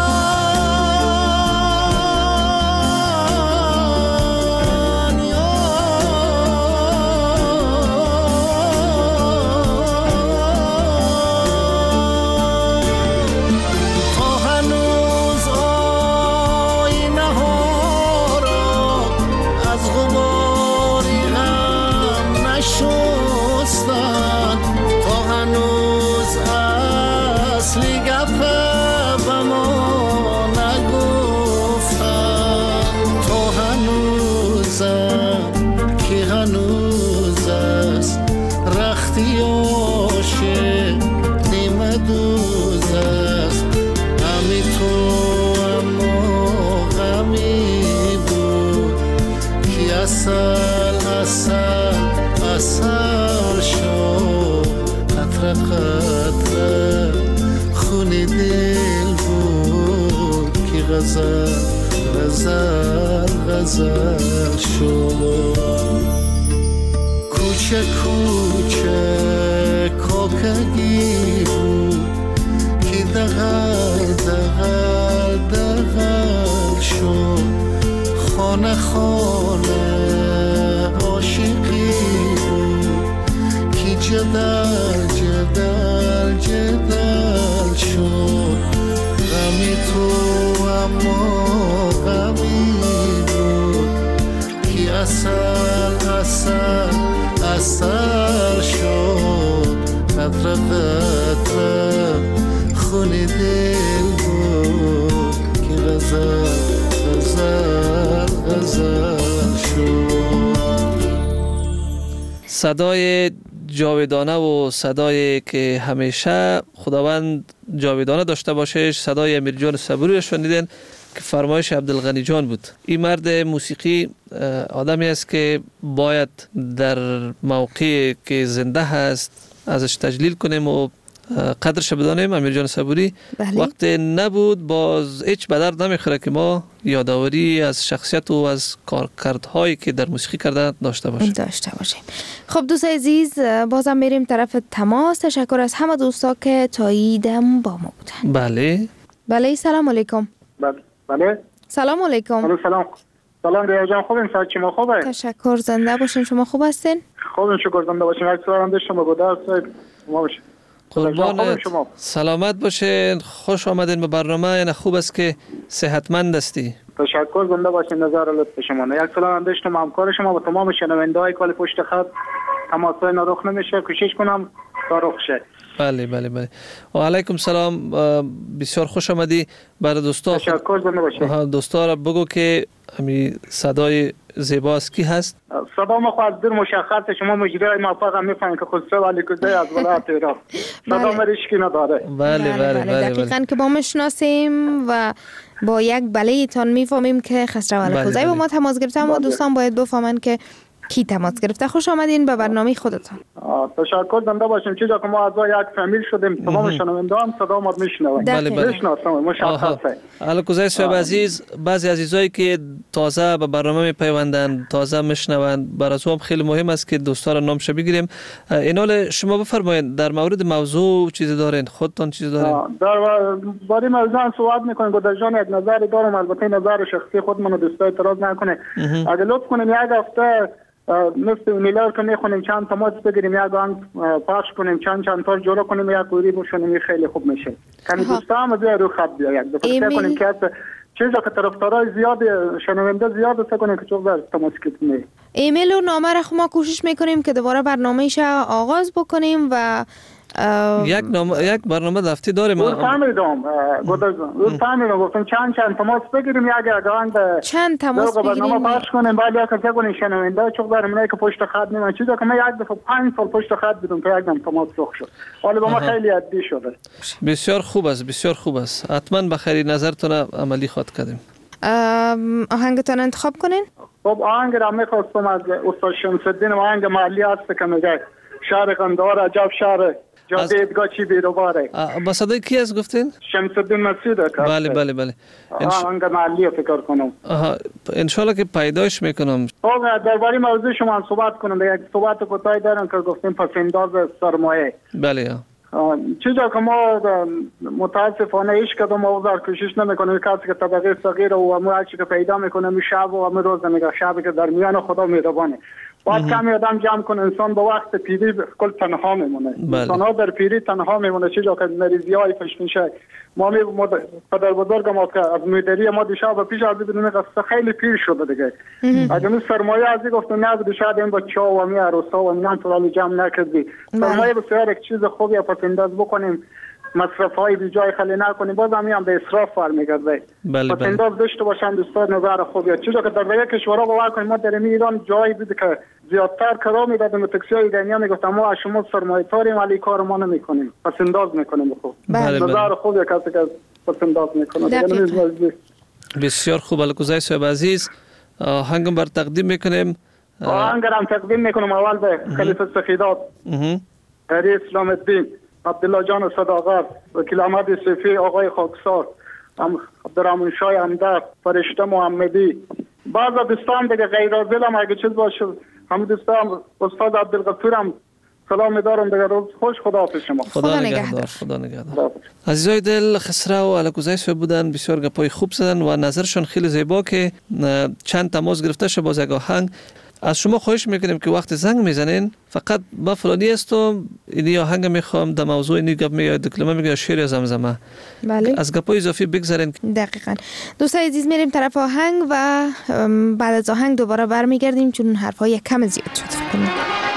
اصل شد قطره قطره خونی دل بود کی غزل غزل غزل شد کوچه کوچه کوکگی بود کی دغل دغل دغل شد خانه خانه عاشقی بود کی جدل جدل جدل شد غمی تو اما غمی بود کی اصل اصل اصل شد قطره قطره خونی دل بود کی غزل غزل غزل شد. صدای جاودانه و صدایی که همیشه خداوند جاودانه داشته باشه، صدای امیر جان صبوری رو شنیدین که فرمایش عبدالغنی جان بود. این مرد موسیقی آدمی است که باید در موقعی که زنده هست ازش تجلیل کنیم و قدرش بدانیم. امیر جان صبوری بله. وقت نبود باز هیچ به درد نمیخوره که ما یادآوری از شخصیت و از کارکردهایی که در موسیقی کرده داشته باشیم داشته باشیم. خب دوست عزیز، بازم میریم طرف تماس. تشکر از همه دوستا که تاییدم با ما بودن. بله بله سلام علیکم. بله سلام علیکم. سلام سلام ریا جان، خوبین؟ صحت شما خوبه؟ تشکر، زنده باشین. شما خوب هستین؟ خودتون شکر زنده باشین. یک سوال هم داشتم بگو در صاحب ما باشین. قربانت، سلامت باشین، خوش آمدین به برنامه. یعنی خوب است که صحتمند هستی. تشکر، زنده باشین. نظر لطف شما. یک سلام هم داشتم همکار شما با تمام شنونده‌های کال پشت خط تماس‌های رخ نمیشه، کوشش کنم تا رخ شه. بله بله بله. و علیکم سلام، بسیار خوش آمدی. برای دوستا تشکر، زنده باشین. دوستا را بگو که همین صدای زیباست کی هست؟ صدا ما خو از دور مشخصه، شما مجری موفق هم میفهمین که خسرو علیکزی از ولایت عراق. صدا ما ریشکی نداره. بله بله بله. دقیقاً که با میشناسیم و با یک بله تان میفهمیم که خسرو علیکزی با ما تماس گرفته. اما دوستان باید بفهمن که کی تماس گرفته. خوش آمدین به برنامه خودتان. تشکر، زنده باشیم. چیزا که ما از یک فامیل شدیم، تمام شنونده هم صدا ما میشنوند. بله بله. میشناسم، مشخصه. علیکزی صاحب عزیز، بعضی عزیزایی که تازه به برنامه میپیوندن، تازه میشنوند، برای هم خیلی مهم است که دوستا را نامش بگیریم. اینال شما بفرمایید در مورد موضوع چیزی دارین، خودتان چیزی دارین؟ در باره موضوع صحبت میکنیم. گودرجان یک نظر دارم، البته نظر شخصی خودمون رو دوستای اعتراض نکنه. اگه لطف کنین یک هفته مثل ایمیلر که میخونیم چند تماس بگیریم، یک آن پخش کنیم، چند چند تار جلو کنیم، یک کوری بشونیم، خیلی خوب میشه. کمی دوستا هم از رو خط بیاید بفرسته کنیم که چیزا که طرفدارای زیاد شنونده زیاد است کنیم که چوب در تماس کنیم. ایمیل و نامه را ما کوشش میکنیم که دوباره برنامه‌اش آغاز بکنیم و یک نام یک برنامه دفتی داریم. اون فهمیدم گودرجان، اون فهمیدم گفتم چند چند تماس بگیریم، یک اگه چند تماس بگیریم برنامه پخش کنیم، بعد یک کسی کنیم شنونده چوب در منای که پشت خط نمیان. چیزا که من یک دفعه پنج سال پشت خط بودم که یک دم تماس رخ شد. حالا با ما خیلی عادی شده. بسیار خوب است، بسیار خوب است. حتما به خیر نظرتون عملی خواهد کردیم. آهنگتون انتخاب کنین؟ خب آهنگ را میخواستم از استاد شمس الدین، آهنگ محلی است که میگه شهر قندهار عجب شهر جاده ادگاه چی بیروباره. با صدای کی است گفتین؟ شمس الدین مسعود. بله بله بله. آهنگ محلی فکر کنم. آها، ان شاء الله که پیداش میکنم. خب درباره موضوع شما صحبت کنم. یک صحبت کوتاهی دارم که گفتیم پسنداز سرمایه. بله. چیزا که ما متاسفانه هیچ کدوم موضوع کوشش نمیکنیم. کسی که طبقه صغیر و ما هرچی که پیدا میکنه می شب و می روز میگه شبی که در میان خدا مهربانه. باید کمی آدم جمع کنه. انسان به وقت پیری کل تنها میمونه. انسان ها در پیری تنها میمونه. چیزا که مریضی های پیش میشه. ما می پدر بزرگ ما که از مدیری ما دیشب پیش از بدون قصه خیلی پیر شده دیگه. اگه می سرمایه ازی گفتم نه دیشب این بچه ها و می عروسا و میان تو جمع نکردی. سرمایه بسیار یک چیز خوبی پسنداز بکنیم. مصرف های بی جای خالی نکنیم، باز هم هم به اسراف برمیگرده. بله بله. پسنداز داشته باشن دوستان نظر خوبیه. چیزا که در دیگه کشورها باور کنیم، ما در ایران جایی بود که زیادتر کرا میدادیم، تاکسی های ایرانی میگفتن ما از شما سرمایه داریم ولی کار ما نمیکنیم، پسنداز میکنیم. خوب بله نظر بله. خوبیه کسی که پسنداز میکنه. بسیار خوب. علیکزی صاحب عزیز، آهنگم بر تقدیم میکنیم. آهنگ هم تقدیم میکنم اول به خلیفه سخیدات هری اسلام الدین، عبدالله جان صداقت، وکیل احمد صفی، آقای خاکسار، عبدالرحمن شاه همدرد، فرشته محمدی، بعض دوستان دیگه غیر از دلم اگه چیز باشه، همه دوستان استاد عبدالغفور هم سلام می‌دارم. دیگه روز خوش. خداحافظ شما. خدا نگهدار. خدا نگهدار. عزیزای دل، خسرو و علیکزی صاحب بودن، بسیار گپای خوب زدن و نظرشون خیلی زیبا که چند تماس گرفته شه باز یک آهنگ. از شما خواهش میکنیم که وقت زنگ میزنین فقط با فلانی هستم اینی آهنگ میخوام در موضوع اینی گپ میگه دکلمه میگه شعر زمزمه. بله. از گپای اضافی بگذارین. دقیقاً. دوستای عزیز میریم طرف آهنگ و بعد از آهنگ دوباره برمیگردیم چون حرفای کم زیاد شد فکر کنم.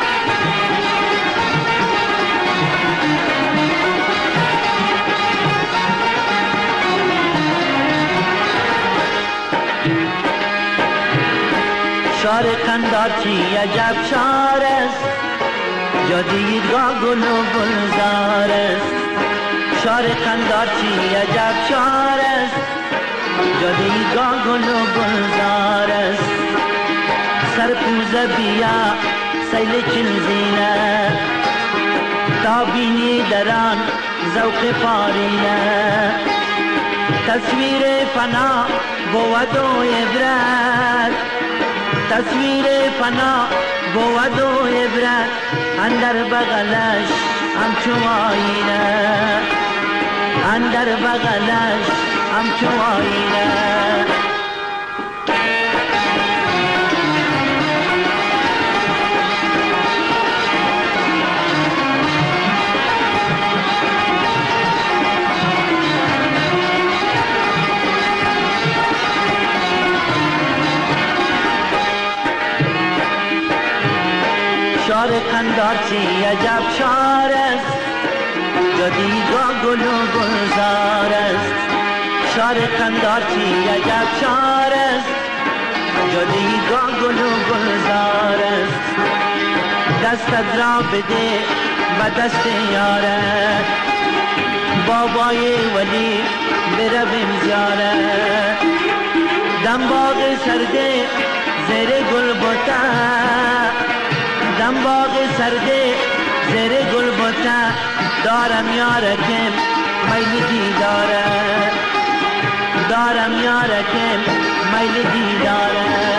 شار قندار چی عجب شار است، جاده ایدگاه گل و گلزار است. شار قندار چی عجب شار است، جاده ایدگاه گل و گلزار است. سرپوزه بیا سیل چلزینه، تا بینی دران ذوق پارینه. تصویر فنا بود و عبرت، تصویر فنا بود و عبرت. اندر بغلش همچو آینه، اندر بغلش همچو آینه. شار قندارچی عجب شار است جدیدگاه گل و گلزار است شار قندارچی عجب شار است جدیدگاه گل و گلزار است دستت را بده و دست یارت بابای ولی برویم زیارت دم باغ سرده زیر گل بوتا دم باغ سرده زیر گل بوتا دارم یارکم میل دیداره دارم یارکم میل دیداره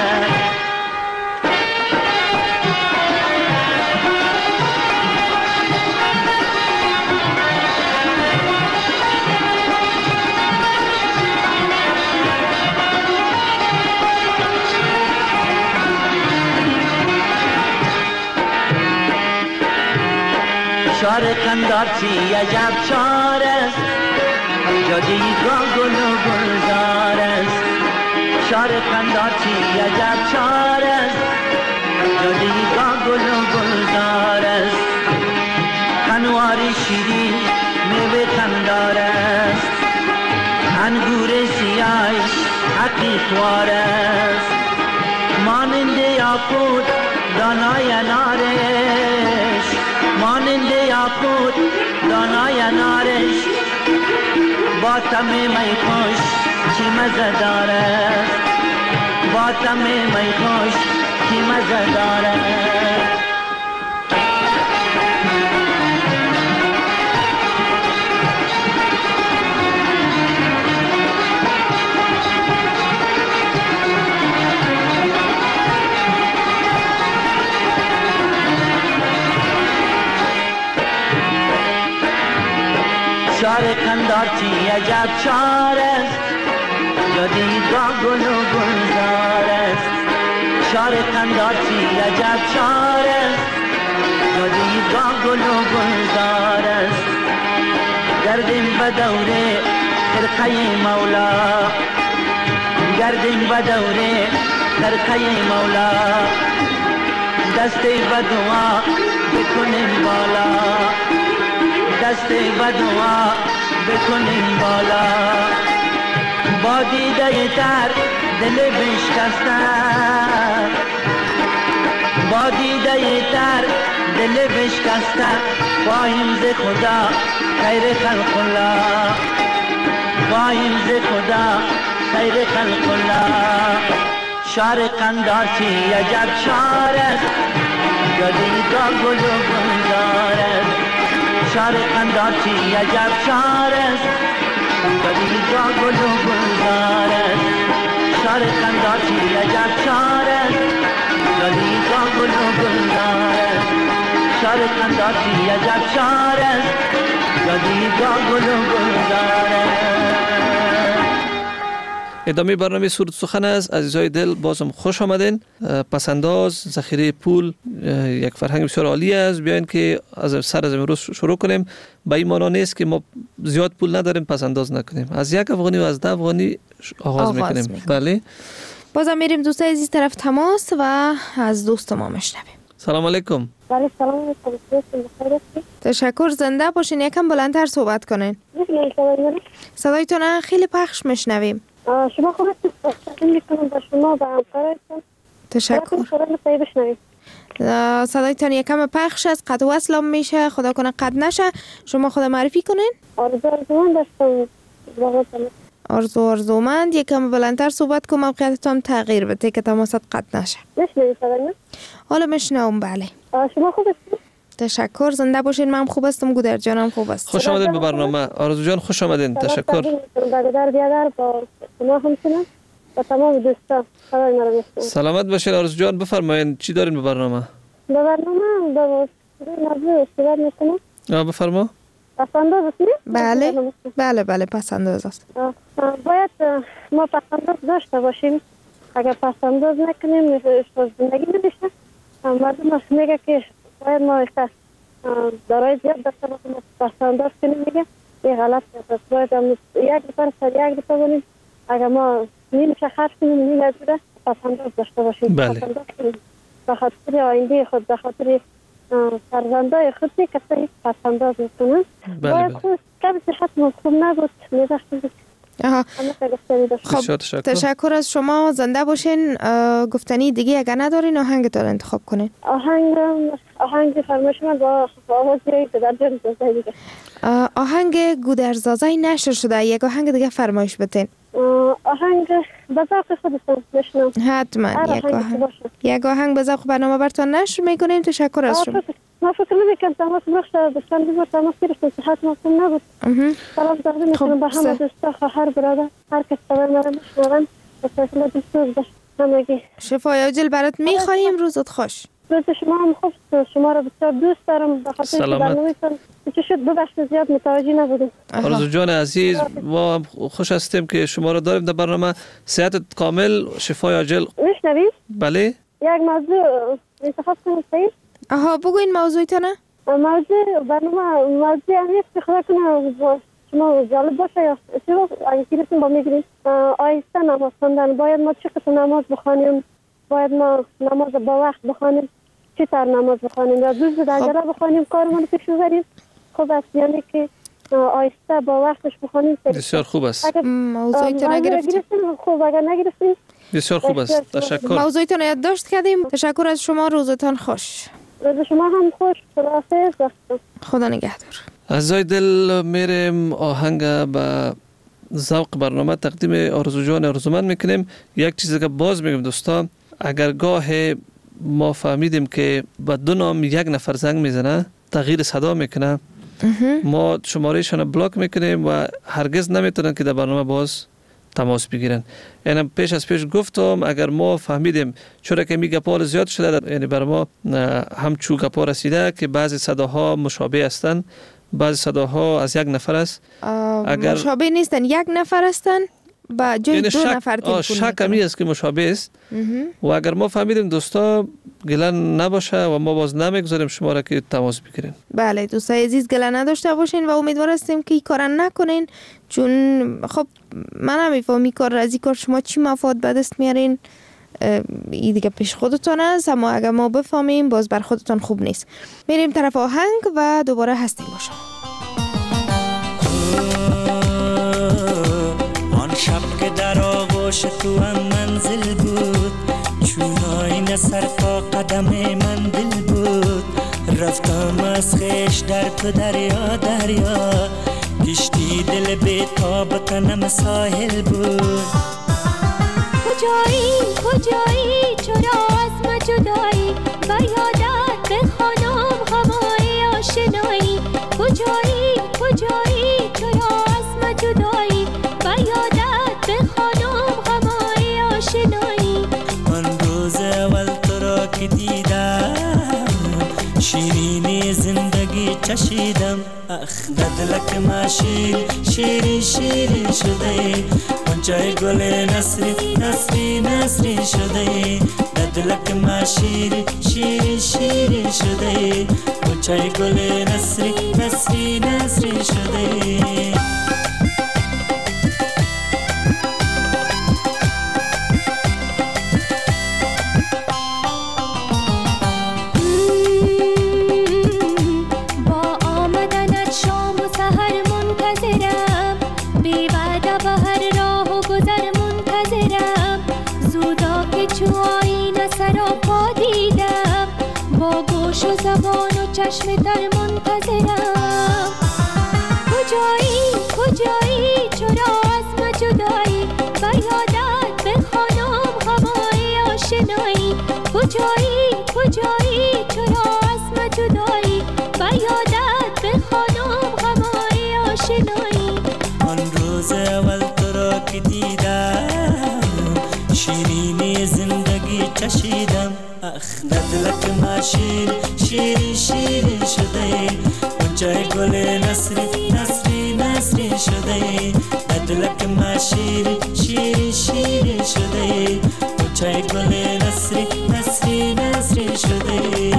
شار قندارچی عجب شار است جدیدگاه گل و گلزار است شار قندارچی عجب شار است جدیدگاه گل و گلزار است قنوار شیرین میوه خندار است انگور سیاهش حقیقوار است مانند یاقوت دانای انارش مانند یاقوت دانای انارش با طعم می خوش چی مزه دارد با طعم می خوش چی مزه دارد شار قندارچی عجب شار است جدیدگاه گل و گلزار است شار قندارچی عجب شار است جدیدگاه گل و گلزار است گردیم به دوره خرقه مولا گردیم به دوره خرقه مولا دسته به دعا بکنیم بالا دسته و دعا بکنیم بالا با دیده تر دل بشکسته با دیده تر دل بشکسته خواهیم ز خدا خیر خلق الله خواهیم ز خدا خیر خلق الله شار قندارچی عجب شار است جدیدگاه گل و گلزار است شار قندارچی عجب شار است جدیدگاه گل و گلزار است شار قندارچی عجب شار است جدیدگاه گل و گلزار است شار قندارچی عجب شار است جدیدگاه گل و گلزار است. ادامه برنامه سرود سخن است. عزیزای دل بازم خوش آمدین. پسنداز ذخیره پول یک فرهنگ بسیار عالی است. بیاین که از سر از امروز شروع کنیم. به این معنی نیست که ما زیاد پول نداریم پسنداز نکنیم. از یک افغانی و از ده افغانی آغاز, آغاز میکنیم. میکنیم بله. بازم میریم دوستای عزیز طرف تماس و از دوست ما میشنویم. سلام علیکم. بله سلام علیکم. تشکر. زنده باشین. یکم بلندتر صحبت کنین. صدایتون خیلی پخش میشنویم. شما خوب است میکنم با شما و همکارتون. تشکر. صدایتان یکم پخش است. قطع وصل میشه. خدا کنه قطع نشه. شما خود معرفی کنین. آرزو آرزومند هستم. آرزو آرزومند. یکم بلندتر صحبت کن. موقعیتتان تغییر بده که تماست قطع نشه. نشنوید صدای حالا میشنوم. بله. شما خوب هستید؟ تشکر. زنده باشین. من خوب هستم. گودر جانم خوب است. خوش آمدید به برنامه. آرزو جان خوش آمدین. تشکر. برادر بیادر با شما همچنین و تمام دوستان خدای مرا می‌سپارم. سلامت باشین آرزو جان. بفرمایید چی دارین به برنامه؟ به برنامه با موضوع صحبت می‌کنم. آ بفرما. پسنداز است؟ بله. بله بله پسنداز است. باید ما پسنداز داشته باشیم. اگر پسنداز نکنیم زندگی نمیشه. مردم میگه که باید ما احساس دارای زیاد داشته باشیم. پسنداز کنیم میگه یه غلط است. باید یک نفر سر یک دفعه بونیم. اگر ما نیم شخص کنیم نیم از بوده پسنداز داشته باشیم. بله. به خاطر آینده خود به خاطر فرزندای خود که هیچ پسنداز میکنن. باید خود کمی صحت خوب نبود میزه خود. آها. خب تشکر از شما. زنده باشین. گفتنی دیگه اگر ندارین آهنگتان انتخاب کنین. آهنگ آهنگ فرمایش من با آواز گودرزازی دیگه. آهنگ گودرزازی نشر شده. یک آهنگ دیگه فرمایش بدین. آهنگ به ذوق خودتون بشنم. حتما یک آهنگ. یک آهنگ به ذوق برنامه براتون نشر میکنیم. تشکر از شما. ما فکر نمیکنم تماس بخشه بسند بود تماس گرفتم صحت مفهوم نبود. سلام تقدیم میکنم به همه دوستا خواهر برادر هر کس خبر مرا میشنون به سلامت دوست همگی. شفای عاجل برات میخواهیم. روزت خوش. روز شما هم خوب. شما را بسیار دوست دارم. به خاطر برنامه‌تون چه شد ببخشید زیاد متوجه نبودم. آرزو جان عزیز ما خوش هستیم که شما را داریم در برنامه. صحت کامل شفای عاجل. میشنوید؟ بله. یک موضوع انتخاب کنید صحیح؟ آها بگوین موضوعتونه؟ موضوع برنامه موضوع امیت که خدا کنه شما جالب باشه یا چرا اگه کلیتون با میگیرید آیسته نماز خوندن. باید ما چه قسم نماز بخوانیم؟ باید ما نماز با وقت بخوانیم؟ چه تر نماز بخوانیم؟ یا دوز درجه بخوانیم کارمون پیش ببریم؟ خوب است یعنی که آیسته با وقتش بخوانیم. بسیار خوب است. موضوعتون نگرفتیم؟ خوب اگر نگرفتیم بسیار خوب است. تشکر. موضوعتون یادداشت کردیم. تشکر از شما. روزتان خوش. روز شما هم خوش. خداحافظ. خدا نگهدار. عزیزای دل میریم آهنگ به ذوق برنامه تقدیم آرزو جان آرزومند میکنیم. یک چیزی که باز میگم دوستان اگر گاه ما فهمیدیم که به دو نام یک نفر زنگ میزنه تغییر صدا میکنه ما شمارهشان بلاک میکنیم و هرگز نمیتونن که در برنامه باز تماس بگیرن. یعنی پیش از پیش گفتم اگر ما فهمیدیم چرا که می گپار زیاد شده یعنی بر ما همچو گپار رسیده که بعضی صداها مشابه هستند بعضی صداها از یک نفر است. اگر مشابه نیستن یک نفر هستن با جای دو شک... نفر تلفن شک کمی است که مشابه است و اگر ما فهمیدیم دوستا گلن نباشه و ما باز نمیگذاریم شما را که تماس بگیرین. بله دوستای عزیز گلن نداشته باشین و امیدوار هستیم که این کار نکنین چون خب من نمیفهمم کار از این کار شما چی مفاد به دست میارین. این دیگه پیش خودتون است اما اگر ما بفهمیم باز بر خودتون خوب نیست. میریم طرف آهنگ و دوباره هستیم با شما. شب که در آغوش تو هم منزل بود چون آینه سر تا قدم من دل بود رفتم از خیش در تو دریا دریا کشتی دل بی تاب تنم ساحل بود. کجایی کجایی چرا از ما جدایی و یادت به خانم هوای آشنایی کجایی کجایی چرا از ما جدایی و یادت به خانم هوای آشنایی. من روز اول تو را که دیدم شیرینی زندگی چشیدم اخ دلک ما شیر شیرین شیرین شده منچای گل نسری نسری نسری شده دلک ما شیر شیرین شیرین شده منچای گل نسری نسری نسری شده. چشم در منتظرم کجایی کجایی چرا از ما جدایی و یادت به خانم هوای آشنایی کجایی کجایی چرا از ما جدایی و یادت به خانم هوای آشنایی. آن روز اول تو را که دیدم شیرینی زندگی چشیدم اخ دلک ما شیر شیرین شیرین شده منچای گل نسری نسری نسری شده دلک ما شیر شیرین شیرین شده منچای گل نسری نسری نسری شده.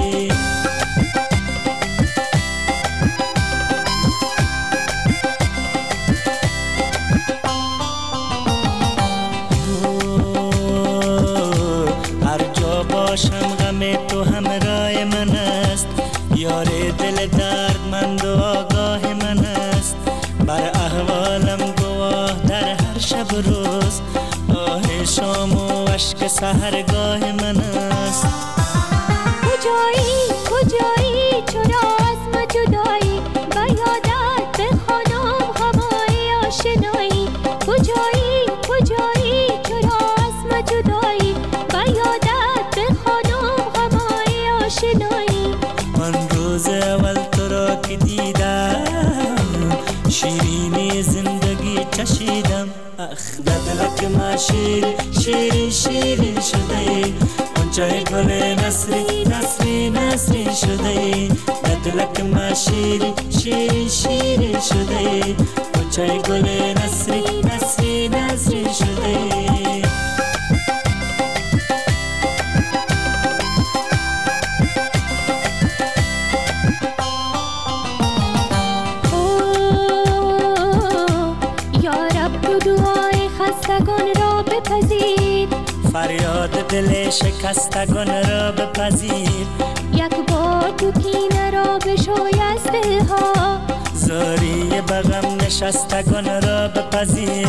یار دل دردمند و آگاه من است، بر احوالم گواه در هر شب و روز، آه شام و اشک سحرگاه من است. کجایی کجایی چرا از ما جدایی، بر یادت بخوانم هوای آشنایی. کجایی کجایی چرا از ما جدایی، بر یادت بخوانم هوای آشنایی. من روز اول تو را که دیدم، شیرینی زندگی چشیدم. اخ دلک ما شیر شیرین شیرین شده ای، منچه گل نسری نسری نسری شده ای. دلک ما شیر شیرین شیرین شده ای، منچه گل نسری نسری نسری شده ای. خستگان را بپذیر، فریاد دل شکستگان را بپذیر. یک بار تو کینه را بشوی از دلها، زاری بغم نشستگان را بپذیر.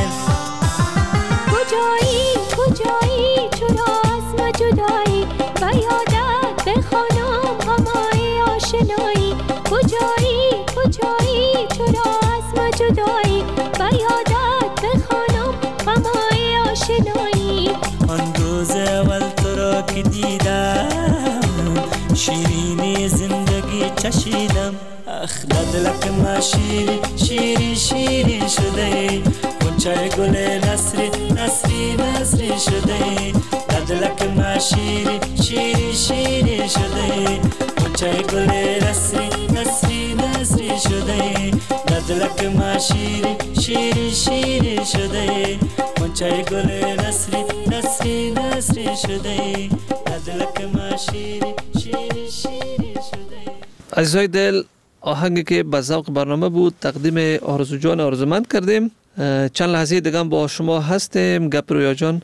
کجایی کجایی چرا از ما جدایی، بر یادت بخوانم همای آشنایی. کجایی کجایی چرا از ما جدایی، بر یادت بخوانم همای آشنایی. آن روز اول تو را که دیدم، شیرینی زندگی چشیدم. اخ دلک ما شیری شیری شیری شده ای، منچه گل نسری نسری نسری شده ای. دلک ما شیری شیری شیری شده ای، منچه گل نسری نسری نسری شده ای. دلک ما شیری شیری شیری شده ای، منچه گل نسری نسری نسری شده ای. دلک ما شیری شیری شیری شده ای. عزیزای دل، آهنگی که به ذوق برنامه بود تقدیم آرزو جان آرزومند کردیم. چند لحظه دیگه با شما هستیم گپ رویا جان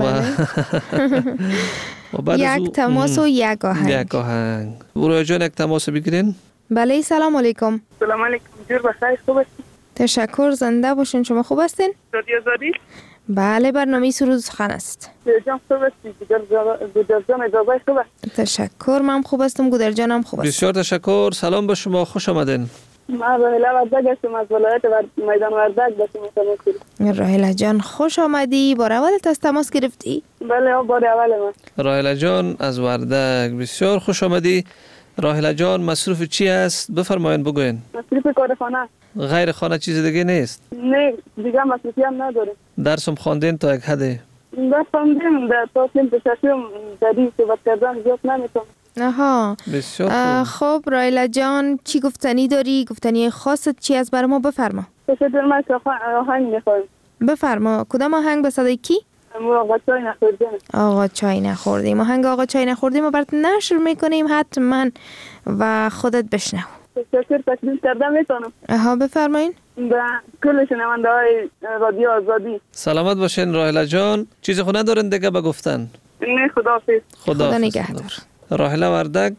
و یک تماس و یک آهنگ. یک آهنگ. رویا جان یک تماس بگیرین. بله سلام علیکم. سلام علیکم. جور بخیر، خوب هستین؟ تشکر، زنده باشین. شما خوب هستین؟ رادیو آزادی؟ بله، برنامه سرود سخن است. جان خوب هستی؟ گودر جان اجازه خوب است؟ تشکر، من خوب هستم. گودر جانم خوب است. بسیار تشکر. سلام به شما، خوش آمدین. من راهله وردک هستم از ولایت میدان وردک به شما تماس گرفتم. راهله جان خوش آمدی. بار اولت از تماس گرفتی؟ بله بار اول من. راهله جان از وردک، بسیار خوش آمدی. راهله جان مصروف چی است؟ بفرمایید بگوین. مصروف کار خانه. غیر خانه چیز دیگه نیست؟ نه دیگه مصروفی هم نداریم. درسم خواندین تا یک حدی؟ درس خواندیم در تاسیم تشکیم دری صحبت کردن زیاد نمیتونم. آها بسیار خوب. رایلا جان چی گفتنی داری؟ گفتنی خاصت چی از برای ما؟ بفرما. تشکر. من آهنگ میخوایم. بفرما. کدام آهنگ به صدای کی؟ آقا چای نخوردیم. آقا چای نخوردیم. آهنگ آقا چای نخوردیم و برات نشر میکنیم حتما و خودت بشنو. تشکر. تقدیم کردم میتونم. آها بفرمایین. به کل شنونده های رادیو آزادی سلامت باشین. راهله جان چیزی خود ندارن دیگه بگفتن؟ نه خداحافظ. خدا نگهدار. راهله وردک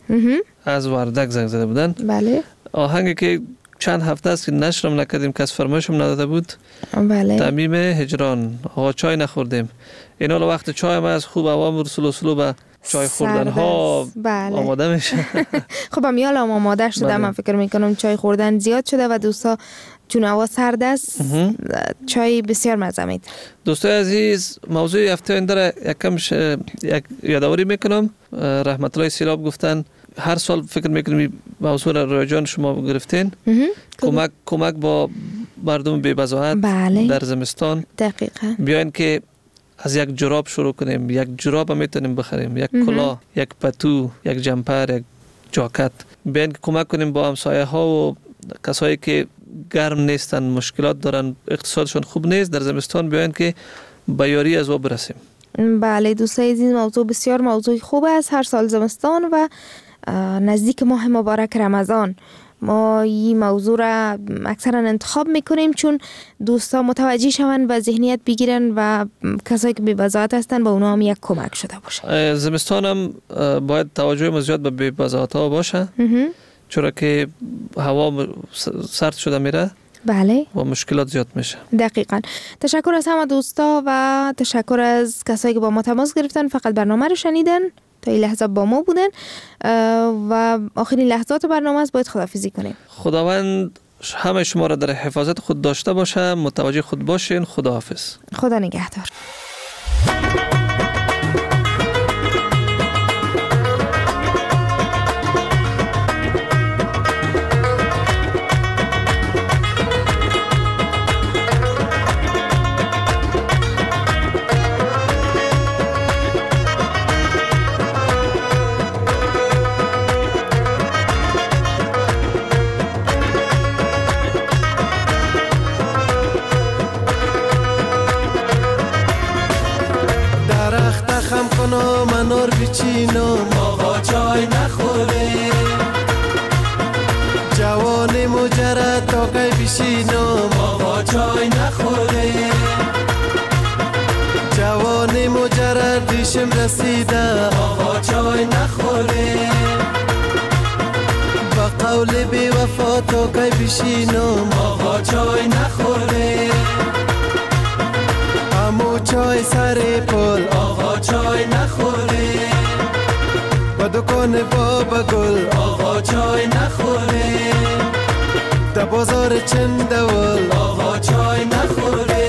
از وردک زنگ زده بودن. بله. آهنگی که چند هفته است که نشرم نکردیم، کس فرمایشم نداده بود. بله. تمیم هجران. آقا چای نخوردیم. این حالا وقت چای ما از خوب عوام رسول سلو به چای خوردن ها بله. آماده میشه. خب امیال هم آماده شده. بله. من فکر میکنم چای خوردن زیاد شده و دوستا چون هوا سرد است چای بسیار مزه میده. دوستای عزیز، موضوع هفته آینده را یکم یک یادآوری میکنم. رحمت الله سیلاب گفتن هر سال فکر میکنیم موضوع را رویا جان شما گرفتین. کمک کمک با مردم بی‌بضاعت بله. در زمستان. دقیقاً. بیاین که از یک جراب شروع کنیم. یک جراب هم میتونیم بخریم، یک کلاه، یک پتو، یک جمپر، یک جاکت. بیاین که کمک کنیم با همسایه ها و کسایی که گرم نیستن، مشکلات دارن، اقتصادشون خوب نیست در زمستان. بیاین که به یاری از او برسیم. بله دوستای عزیز، موضوع بسیار موضوع خوب است. هر سال زمستان و نزدیک ماه مبارک رمضان ما این موضوع را اکثرا انتخاب میکنیم چون دوستا متوجه شوند و ذهنیت بگیرن و کسایی که بی‌بضاعت هستن با اونا هم یک کمک شده باشه. زمستان هم باید توجه ما زیاد به بی‌بضاعت ها باشه. چرا که هوا سرد شده میره بله و مشکلات زیاد میشه. دقیقاً. تشکر از همه دوستا و تشکر از کسایی که با ما تماس گرفتن، فقط برنامه رو شنیدن، تا این لحظه با ما بودن و آخرین لحظات برنامه است، باید خداحافظی کنیم. خداوند همه شما را در حفاظت خود داشته باشه، متوجه خود باشین. خداحافظ. خدا نگهدار. منار بچینم آقا چای نخوره، جوان مجرد تا کی بشینم آقا چای نخوره، جوان مجرد دیشم رسیده آقا چای نخوره، با قول بی وفا تا کی بشینم آقا چای نخوره، امو چای سر پل آقا چای نخوره، با دکان بابا گل آقا چای نخوره، در بازار چندول آقا چای نخوره.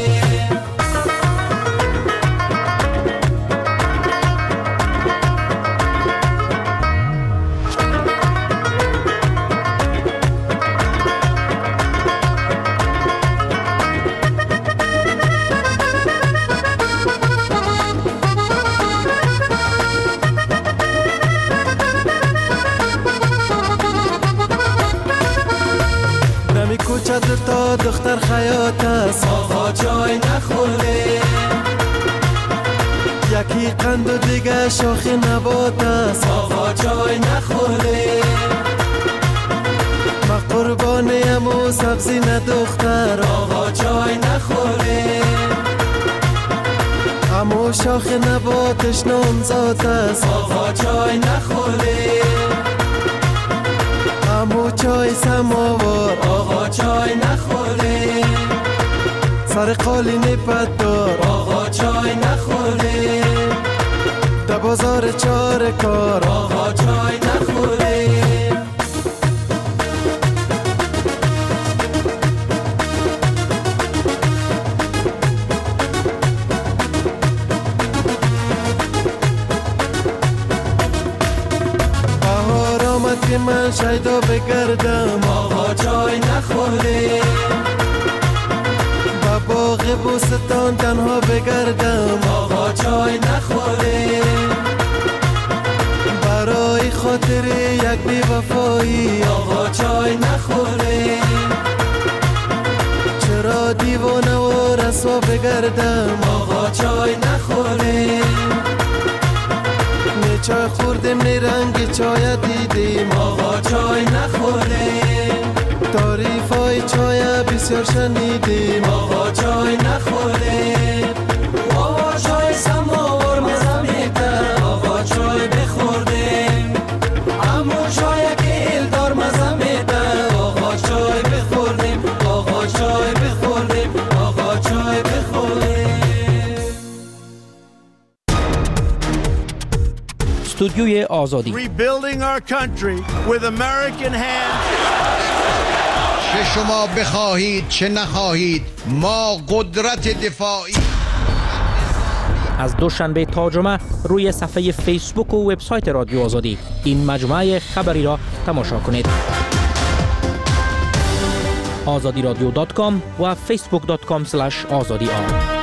چادر تا دختر خیاط است آقا چای نخوره، یکی قند و دیگه شاخ نبات است آقا چای نخوره، ما قربانیم و سبزی ندختر آقا چای نخوره، امو شاخ نباتش نامزاد است آقا چای نخوره، امو چای سماوار آقا چای نخوره، سر قالین پدار آقا چای نخوره، در بازار چار کار آقا چای نخوره. که من شیدا بگردم آقا چای نخوره، با باغ بوستان تنها بگردم آقا چای نخوره، برای خاطر یک بی وفایی آقا چای نخوره، چرا دیوانه و رسوا بگردم آقا چای نخوره، چای خوردیم نی رنگ چای دیدیم آقا چای نخوره، تعریف های چای بسیار شنیدیم آقا چای نخوره، آقا چای سماور مزه میده آقا چای بخوردیم، امو چای که ایلدار مزه میده آقا چای بخوردیم، آقا چای بخوردیم، آقا چای بخوردیم. استودیوی آزادی. Rebuilding our country with American hands. چه شما بخواهید چه نخواهید ما قدرت دفاعی. از دوشنبه تا جمعه روی صفحه فیسبوک و وبسایت رادیو آزادی این مجموعه خبری را تماشا کنید. آزادی رادیو دات کام و فیسبوک دات کام اسلش آزادی آر.